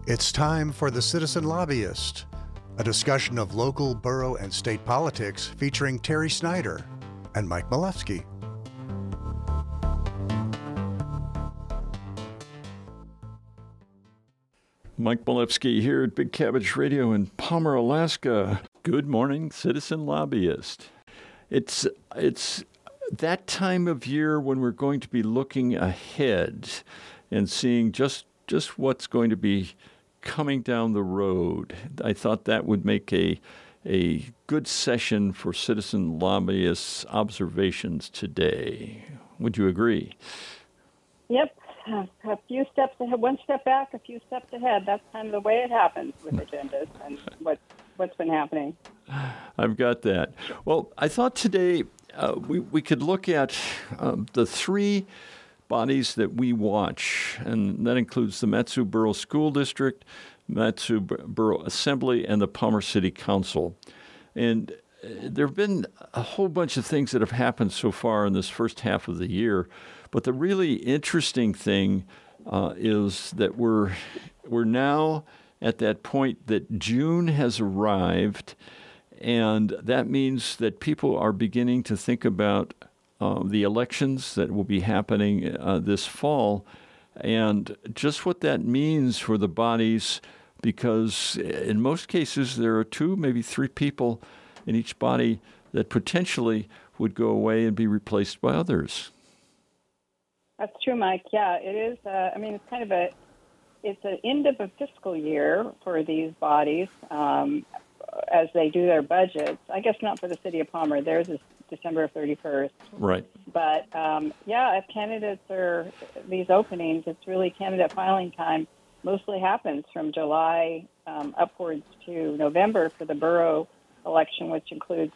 It's time for The Citizen Lobbyist, a discussion of local, borough, and state politics featuring Terry Snyder and Mike Milewski. Mike Milewski here at Big Cabbage Radio in Palmer, Alaska. Good morning, Citizen Lobbyist. It's that time of year when we're going to be looking ahead and seeing just what's going to be coming down the road. I thought that would make a good session for Citizen Lobbyists' observations today. Would you agree? Yep. A few steps ahead, one step back, a few steps ahead. That's kind of the way it happens with agendas and what's been happening. I've got that. Well, I thought today we could look at the three bodies that we watch, and that includes the Mat-Su Borough School District, Mat-Su Borough Assembly, and the Palmer City Council. And there have been a whole bunch of things that have happened so far in this first half of the year. But the really interesting thing is that we're now at that point that June has arrived, and that means that people are beginning to think about the elections that will be happening this fall, and just what that means for the bodies, because in most cases there are two, maybe three people in each body that potentially would go away and be replaced by others. That's true, Mike. Yeah, it is. It's an end of a fiscal year for these bodies as they do their budgets. I guess not for the city of Palmer. Theirs is December 31st. Right. But, if candidates are these openings, it's really candidate filing time mostly happens from July upwards to November for the borough election, which includes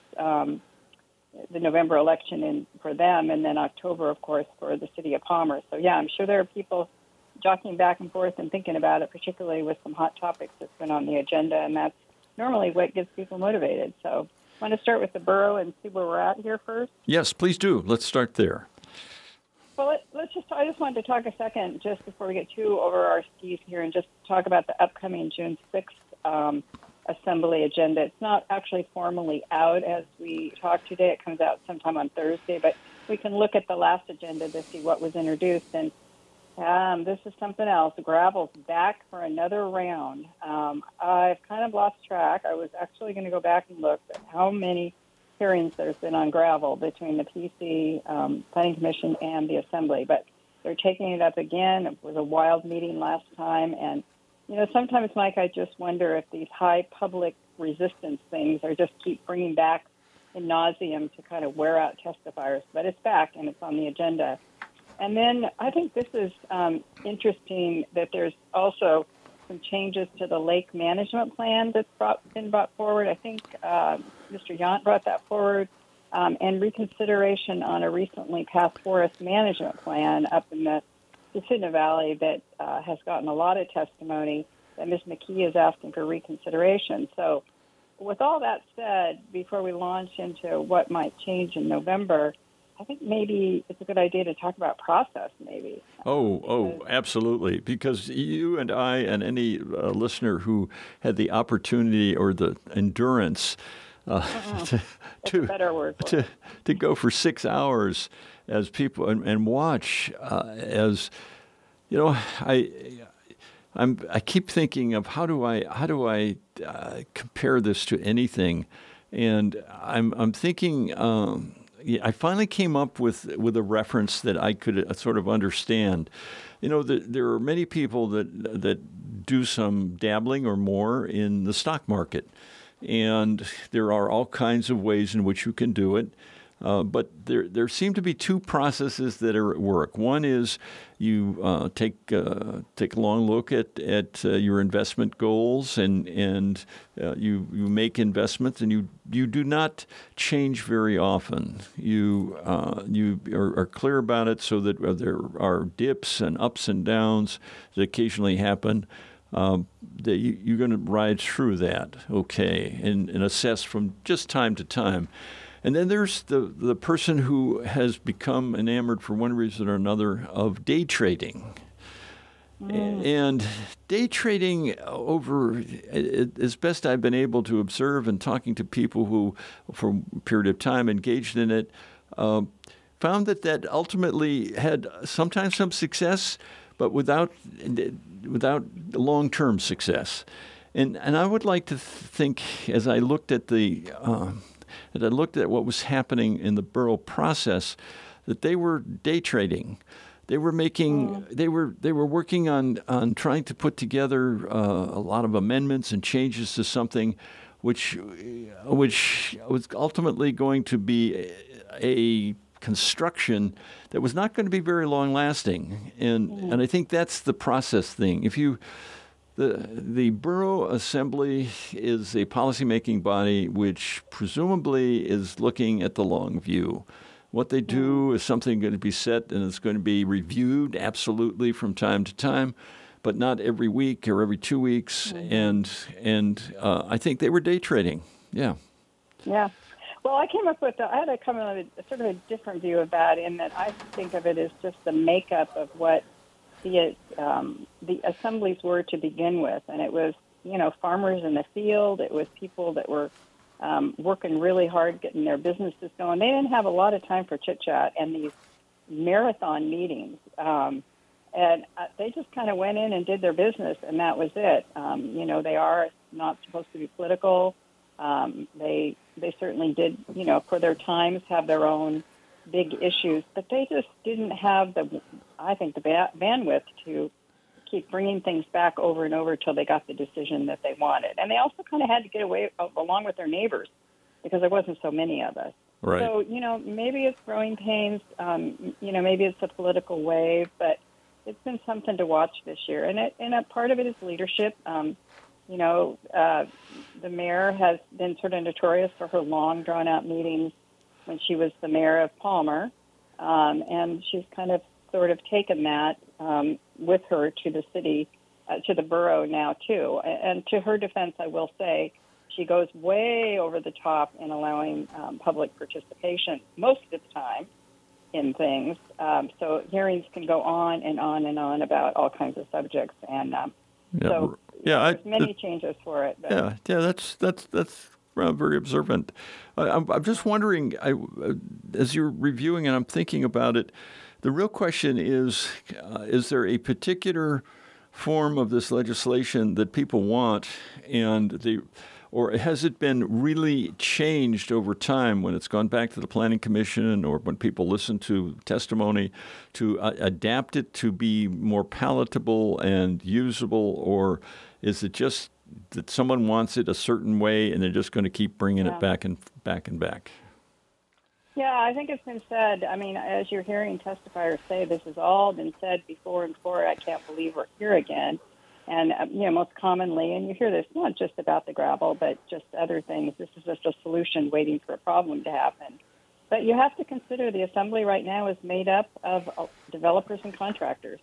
the November election for them, and then October, of course, for the city of Palmer. So, I'm sure there are people jockeying back and forth and thinking about it, particularly with some hot topics that's been on the agenda, and that's normally what gets people motivated. So, want to start with the borough and see where we're at here first? Yes, please do. Let's start there. Well, I just wanted to talk a second, just before we get too over our skis here, and just talk about the upcoming June 6th Assembly agenda. It's not actually formally out as we talk today. It comes out sometime on Thursday, but we can look at the last agenda to see what was introduced. And this is something else. Gravel's back for another round. I've kind of lost track. I was actually going to go back and look at how many hearings there's been on gravel between the PC, Planning Commission, and the Assembly. But they're taking it up again. It was a wild meeting last time, and sometimes, Mike, I just wonder if these high public resistance things are just keep bringing back in nauseum to kind of wear out testifiers. But it's back, and it's on the agenda. And then I think this is interesting that there's also some changes to the lake management plan that's been brought forward. I think Mr. Yount brought that forward, and reconsideration on a recently passed forest management plan up in the Sisseton Valley that has gotten a lot of testimony that Ms. McKee is asking for reconsideration. So with all that said, before we launch into what might change in November, I think maybe it's a good idea to talk about process, maybe. Oh, absolutely. Because you and I and any listener who had the opportunity or the endurance to go for 6 hours as people and watch as I keep thinking of how do I compare this to anything, and I'm thinking I finally came up with a reference that I could sort of understand. There are many people that do some dabbling or more in the stock market, and there are all kinds of ways in which you can do it. But there seem to be two processes that are at work. One is you take a long look at your investment goals, and you make investments, and you do not change very often. You are clear about it so that there are dips and ups and downs that occasionally happen. That you're going to ride through that, okay, and assess from just time to time. And then there's the person who has become enamored for one reason or another of day trading. And day trading over, as best I've been able to observe and talking to people who, for a period of time, engaged in it, found that ultimately had sometimes some success, but without long-term success. And I would like to think, as I looked at what was happening in the borough process, that they were day trading. They were they were working on trying to put together a lot of amendments and changes to something which was ultimately going to be a construction that was not going to be very long lasting. And I think that's the process thing. The Borough Assembly is a policymaking body which presumably is looking at the long view. What they do is something going to be set and it's going to be reviewed absolutely from time to time, but not every week or every 2 weeks. And I think they were day trading. Yeah. Yeah. Well, I had a kind of a sort of a different view of that, in that I think of it as just the makeup of what the assemblies were to begin with. And it was, farmers in the field. It was people that were working really hard, getting their businesses going. They didn't have a lot of time for chit-chat and these marathon meetings. And they just kind of went in and did their business, and that was it. They are not supposed to be political. They certainly did, for their times, have their own big issues, but they just didn't have the bandwidth to keep bringing things back over and over till they got the decision that they wanted. And they also kind of had to get away along with their neighbors because there wasn't so many of us. Right. So, maybe it's growing pains, maybe it's a political wave, but it's been something to watch this year. And a part of it is leadership. The mayor has been sort of notorious for her long, drawn-out meetings when she was the mayor of Palmer, and she's kind of sort of taken that with her to the city, to the borough now, too. And to her defense, I will say, she goes way over the top in allowing public participation most of the time in things. So hearings can go on and on and on about all kinds of subjects, and there's many changes for it. But. Yeah, that's very observant. I'm just wondering, as you're reviewing and I'm thinking about it, the real question is there a particular form of this legislation that people want, or has it been really changed over time when it's gone back to the Planning Commission or when people listen to testimony to adapt it to be more palatable and usable, or is it just that someone wants it a certain way and they're just going to keep bringing it back and back and back? Yeah, I think it's been said. I mean, as you're hearing testifiers say, this has all been said before and before. I can't believe we're here again. And, most commonly, and you hear this not just about the gravel, but just other things, this is just a solution waiting for a problem to happen. But you have to consider the assembly right now is made up of developers and contractors,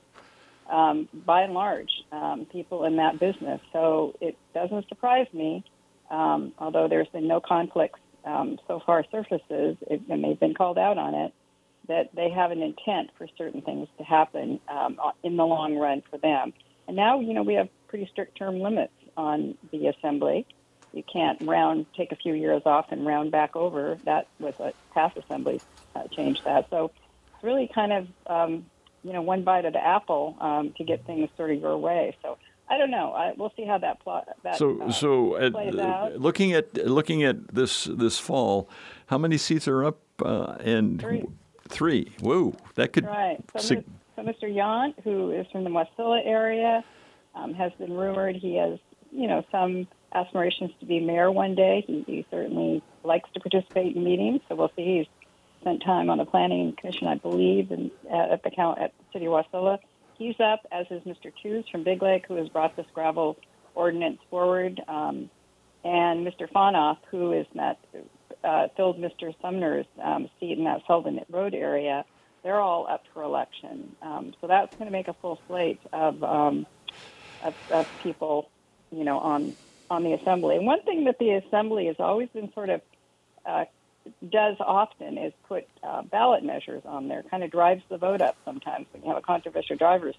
by and large, people in that business. So it doesn't surprise me, although there's been no conflicts so far surfaces, and they've been called out on it, that they have an intent for certain things to happen in the long run for them. And now, we have pretty strict term limits on the assembly. You can't take a few years off and round back over. That was what past assemblies changed that. So it's really kind of, one bite of the apple to get things sort of your way. So I don't know. We'll see how that plays out. Looking at this fall, how many seats are up? And three. Whoa, that could. Right. So Mr. Yount, who is from the Wasilla area, has been rumored. He has, some aspirations to be mayor one day. He certainly likes to participate in meetings. So we'll see. He's spent time on the Planning Commission, I believe, and at the city of Wasilla. He's up, as is Mr. Tews from Big Lake, who has brought this gravel ordinance forward, and Mr. Fonoff, who is filled Mr. Sumner's seat in that Sullivan Road area. They're all up for election. So that's going to make a full slate of people, on the assembly. And one thing that the assembly has always been sort of does often is put ballot measures on there. Kind of drives the vote up sometimes when you have a controversial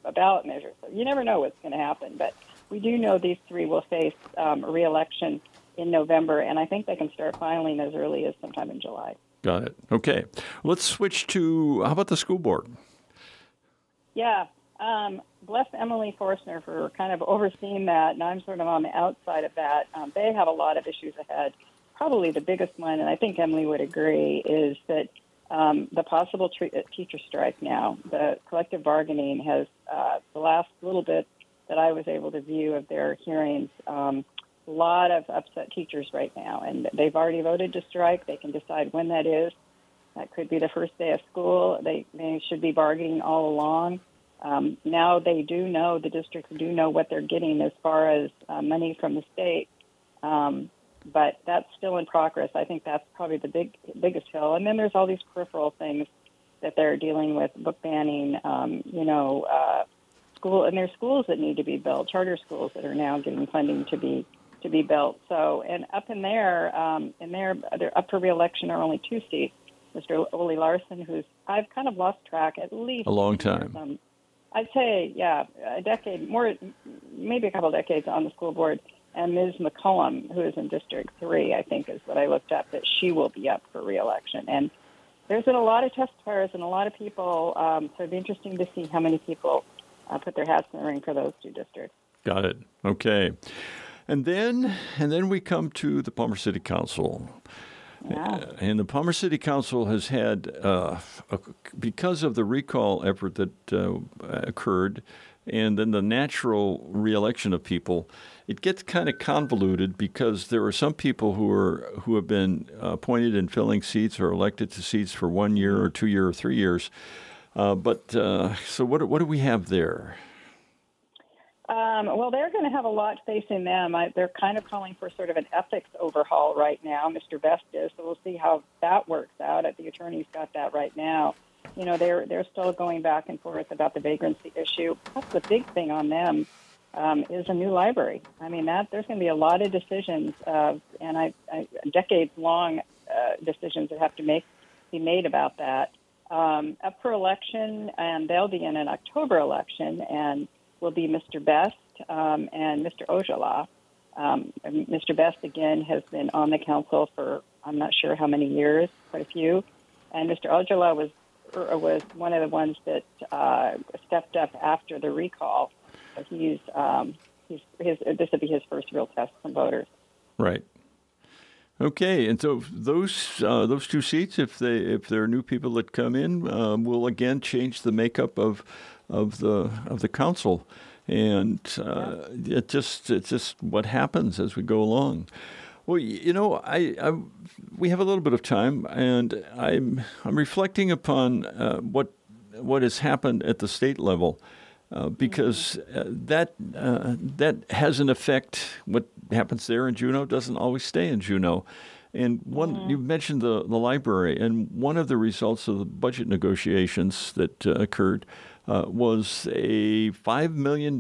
a ballot measure. So you never know what's going to happen. But we do know these three will face a re-election in November, and I think they can start filing as early as sometime in July. Got it. Okay. Let's switch to, how about the school board? Yeah. Bless Emily Forstner for kind of overseeing that, and I'm sort of on the outside of that. They have a lot of issues ahead. Probably the biggest one, and I think Emily would agree, is that the possible teacher strike now. The collective bargaining has, the last little bit that I was able to view of their hearings, a lot of upset teachers right now, and they've already voted to strike. They can decide when that is. That could be the first day of school. They should be bargaining all along. Now they do know, the districts do know what they're getting as far as money from the state, but that's still in progress. I think that's probably the biggest hill. And then there's all these peripheral things that they're dealing with, book banning, school, and there's schools that need to be built, charter schools that are now getting funding to be built. So, and up in there, they're up for re-election are only 2 seats. Mr. Ole Larson, who's I've kind of lost track at least a long time. I'd say, a decade, more, maybe a couple of decades on the school board. And Ms. McCollum, who is in District 3, I think is what I looked up, that she will be up for re-election. And there's been a lot of testifiers and a lot of people, so it'd be interesting to see how many people put their hats in the ring for those 2 districts. Got it. Okay. And then we come to the Palmer City Council. Yeah. And the Palmer City Council has had, because of the recall effort that occurred, and then the natural reelection of people, it gets kind of convoluted because there are some people who have been appointed in filling seats or elected to seats for 1 year or 2 year or 3 years. So what do we have there? Well, they're going to have a lot facing them. They're kind of calling for sort of an ethics overhaul right now. Mr. Best is, so we'll see how that works out. The attorney's got that right now. You know, they're still going back and forth about the vagrancy issue. That's the big thing on them is a new library. I mean, there's going to be a lot of decisions, decades-long decisions that have to be made about that. Up for election, and they'll be in an October election, and will be Mr. Best and Mr. Ojala. Mr. Best, again, has been on the council for I'm not sure how many years, quite a few. And Mr. Ojala was one of the ones that stepped up after the recall. So this will be his first real test from voters. Right. Okay, and so those 2 seats, if there are new people that come in, will again change the makeup of the council, and it's just what happens as we go along. Well, you know, we have a little bit of time, and I'm reflecting upon what has happened at the state level, because that has an effect. What happens there in Juneau doesn't always stay in Juneau. And you mentioned the library, and one of the results of the budget negotiations that occurred was a $5 million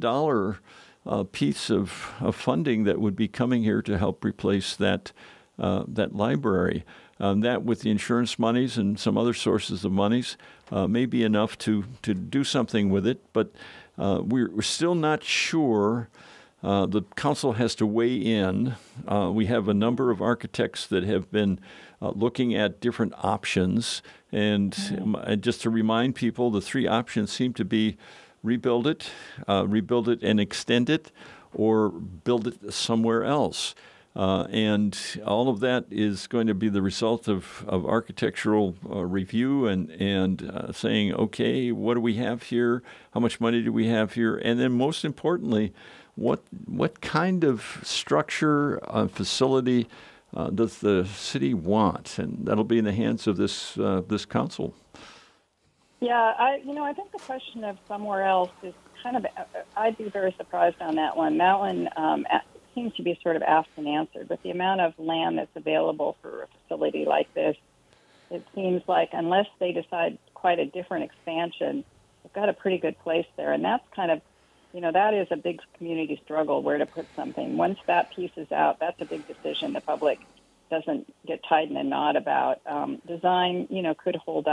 piece of funding that would be coming here to help replace that library. That, with the insurance monies and some other sources of monies, may be enough to do something with it. But we're still not sure. The council has to weigh in. We have a number of architects that have been looking at different options. And just to remind people, the 3 options seem to be rebuild it and extend it, or build it somewhere else. And all of that is going to be the result of architectural review and saying, okay, what do we have here? How much money do we have here? And then most importantly, what kind of structure, facility does the city want? And that'll be in the hands of this council. Yeah, I think the question of somewhere else is kind of, I'd be very surprised on that one. That one seems to be sort of asked and answered. But the amount of land that's available for a facility like this, it seems like unless they decide quite a different expansion, they've got a pretty good place there. And that's kind of, that is a big community struggle where to put something. Once that piece is out, that's a big decision the public doesn't get tied in a knot about. Design, could hold up.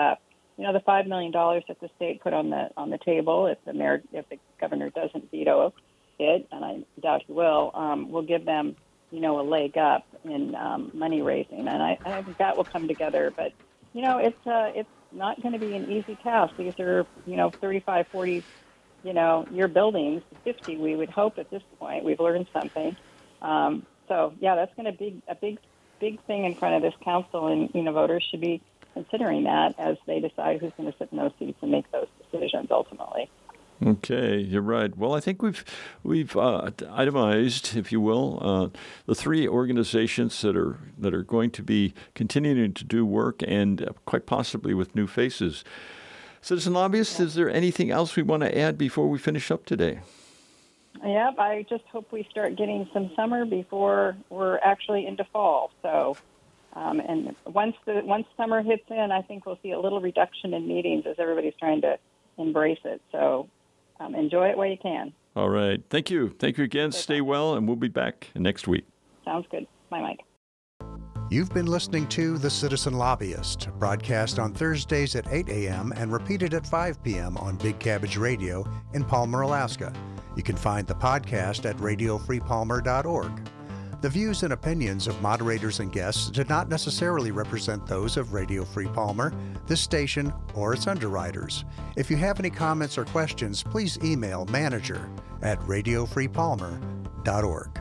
the $5 million that the state put on the table, if the governor doesn't veto it, and I doubt he will give them, a leg up in money raising, and I think that will come together. But it's not going to be an easy task. These are 35, 40 year buildings, 50 we would hope at this point. We've learned something. So yeah, that's going to be a big thing in front of this council, and voters should be considering that as they decide who's going to sit in those seats and make those decisions ultimately. Okay, you're right. Well, I think we've itemized, if you will, the three organizations that are going to be continuing to do work, and quite possibly with new faces. Citizen Lobbyists, is there anything else we want to add before we finish up today? Yep, I just hope we start getting some summer before we're actually into fall. So, and once summer hits in, I think we'll see a little reduction in meetings as everybody's trying to embrace it. So, enjoy it while you can. All right. Thank you. Thank you again. Stay well, and we'll be back next week. Sounds good. Bye, Mike. You've been listening to The Citizen Lobbyist, broadcast on Thursdays at 8 a.m. and repeated at 5 p.m. on Big Cabbage Radio in Palmer, Alaska. You can find the podcast at radiofreepalmer.org. The views and opinions of moderators and guests do not necessarily represent those of Radio Free Palmer, this station, or its underwriters. If you have any comments or questions, please email manager@radiofreepalmer.org.